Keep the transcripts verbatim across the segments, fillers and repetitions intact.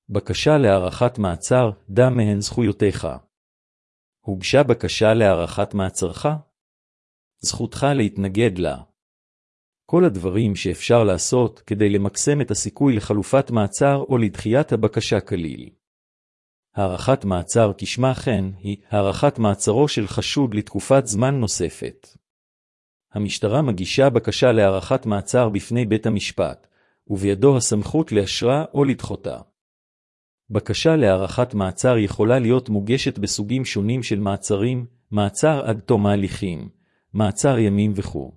בקשה להארכת מעצר, דע מהן זכויותיך. הוגשה בקשה להארכת מעצרך? זכותך להתנגד לה. כל הדברים שאפשר לעשות כדי למקסם את הסיכוי לחלופת מעצר או לדחיית הבקשה כליל. הארכת מעצר כשמה כן היא הארכת מעצרו של חשוד לתקופת זמן נוספת. המשטרה מגישה בקשה להארכת מעצר בפני בית המשפט, ובידו הסמכות לאשרה או לדחותה. בקשה להארכת מעצר יכולה להיות מוגשת בסוגים שונים של מעצרים, מעצר עד תום ההליכים, מעצר ימים וכו'.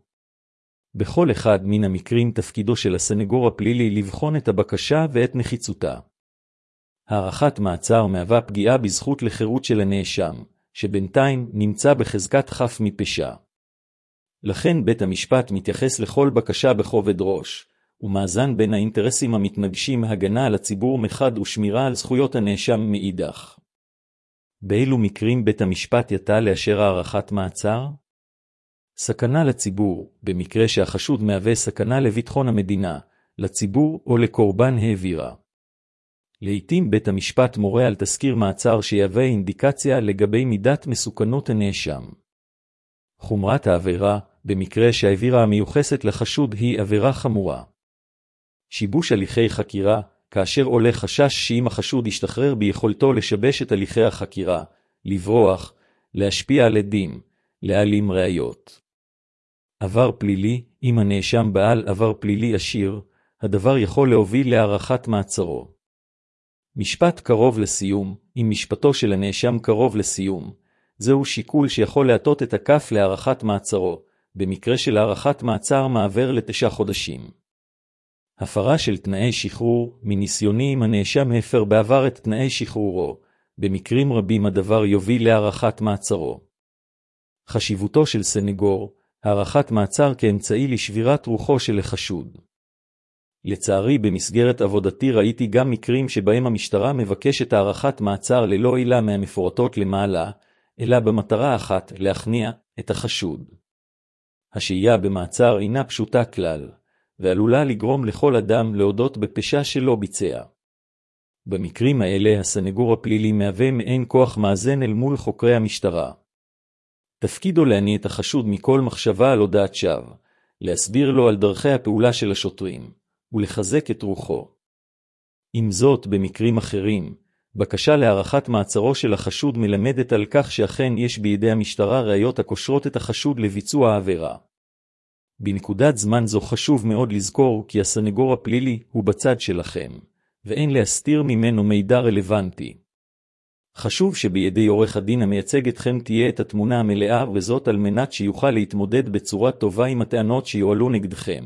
בכל אחד מן המקרים תפקידו של הסנגור הפלילי לבחון את הבקשה ואת נחיצותה. הארכת מעצר מהווה פגיעה בזכות לחירות של הנאשם, שבינתיים נמצא בחזקת חף מפשע. לכן בית המשפט מתייחס לכל בקשה בכובד ראש, ומאזן בין האינטרסים המתנגשים הגנה על הציבור מחד ושמירה על זכויות הנאשם מאידך. באילו מקרים בית המשפט יטה לאשר הארכת מעצר? סכנה לציבור, במקרה שהחשוד מהווה סכנה לביטחון המדינה, לציבור או לקורבן העבירה. לעתים בית המשפט מורה על תזכיר מעצר שיהווה אינדיקציה לגבי מידת מסוכנות הנאשם. חומרת העבירה, במקרה שהעבירה המיוחסת לחשוד היא עבירה חמורה. שיבוש הליכי חקירה, כאשר עולה חשש שאם החשוד ישתחרר ביכולתו לשבש את הליכי החקירה, לברוח, להשפיע על עדים, להעלים ראיות. עבר פלילי, אם הנאשם בעל עבר פלילי עשיר, הדבר יכול להוביל להארכת מעצרו. משפט קרוב לסיום, אם משפטו של הנאשם קרוב לסיום, זהו שיקול שיכול להטות את הכף להארכת מעצרו, במקרה של הארכת מעצר מעבר לתשעה חודשים. הפרה של תנאי שחרור, מניסיוני אם הנאשם הפר בעבר את תנאי שחרורו, במקרים רבים הדבר יוביל להארכת מעצרו. חשיבותו של סנגור, הארכת מעצר כאמצעי לשבירת רוחו של החשוד. לצערי במסגרת עבודתי ראיתי גם מקרים שבהם המשטרה מבקשת הארכת מעצר ללא עילה מהמפורטות למעלה, אלא במטרה אחת להכניע את החשוד. השהייה במעצר אינה פשוטה כלל, ועלולה לגרום לכל אדם להודות בפשע שלא ביצע. במקרים האלה הסנגור הפלילי מהווה מעין כוח מאזן אל מול חוקרי המשטרה. תפקידו להניע את החשוד מכל מחשבה על הודעת שווא, להסביר לו על דרכי הפעולה של השוטרים, ולחזק את רוחו. עם זאת, במקרים אחרים, בקשה להארכת מעצרו של החשוד מלמדת על כך שאכן יש בידי המשטרה ראיות הקושרות את החשוד לביצוע העבירה. בנקודת זמן זו חשוב מאוד לזכור כי הסנגור הפלילי הוא בצד שלכם, ואין להסתיר ממנו מידע רלוונטי. חשוב שבידי עורך הדין המייצג אתכם תהיה את התמונה המלאה, וזאת על מנת שיוכל להתמודד בצורה טובה עם הטענות שיועלו נגדכם.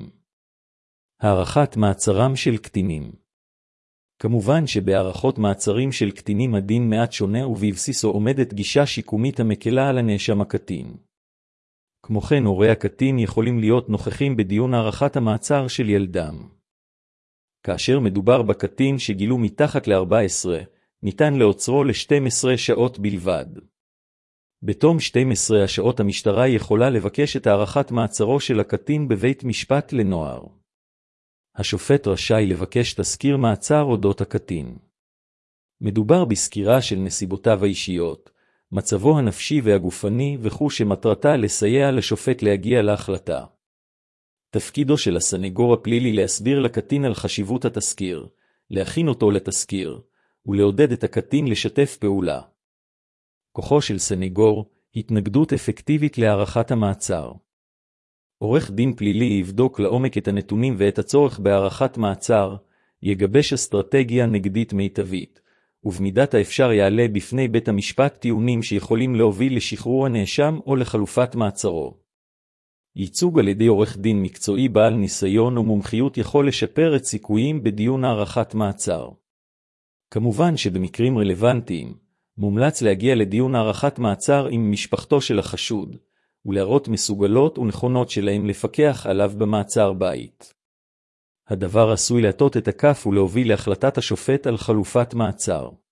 הארכת מעצרם של קטינים. כמובן שבהארכות מעצרים של קטינים הדין מעט שונה, ובבסיסו עומדת גישה שיקומית המקלה על הנאשם הקטין. כמו כן, הורי הקטין יכולים להיות נוכחים בדיון הארכת המעצר של ילדם. כאשר מדובר בקטין שגילו מתחת ל-ארבע עשרה, ניתן לעוצרו ל-שתים עשרה שעות בלבד. בתום שתים עשרה השעות המשטרה יכולה לבקש את הארכת מעצרו של הקטין בבית משפט לנוער. השופט רשאי לבקש תזכיר מעצר אודות הקטין. מדובר בסקירה של נסיבותיו האישיות, מצבו הנפשי והגופני וכו', שמטרתה לסייע לשופט להגיע להחלטה. תפקידו של הסנגור הפלילי להסביר לקטין על חשיבות התזכיר, להכין אותו לתזכיר, ולעודד את הקטין לשתף פעולה. כוחו של סנגור, התנגדות אפקטיבית להארכת המעצר. עורך דין פלילי יבדוק לעומק את הנתונים ואת הצורך בהארכת מעצר, יגבש אסטרטגיה נגדית מיטבית, ובמידת האפשר יעלה בפני בית המשפט טיעונים שיכולים להוביל לשחרור הנאשם או לחלופת מעצרו. ייצוג על ידי עורך דין מקצועי בעל ניסיון ומומחיות יכול לשפר את סיכויים בדיון הארכת מעצר. כמובן שבמקרים רלוונטיים, מומלץ להגיע לדיון הארכת מעצר עם משפחתו של החשוד, ולהראות מסוגלות ונכונות שלהם לפקח עליו במעצר בית. הדבר עשוי להטות את הכף ולהוביל להחלטת השופט על חלופת מעצר.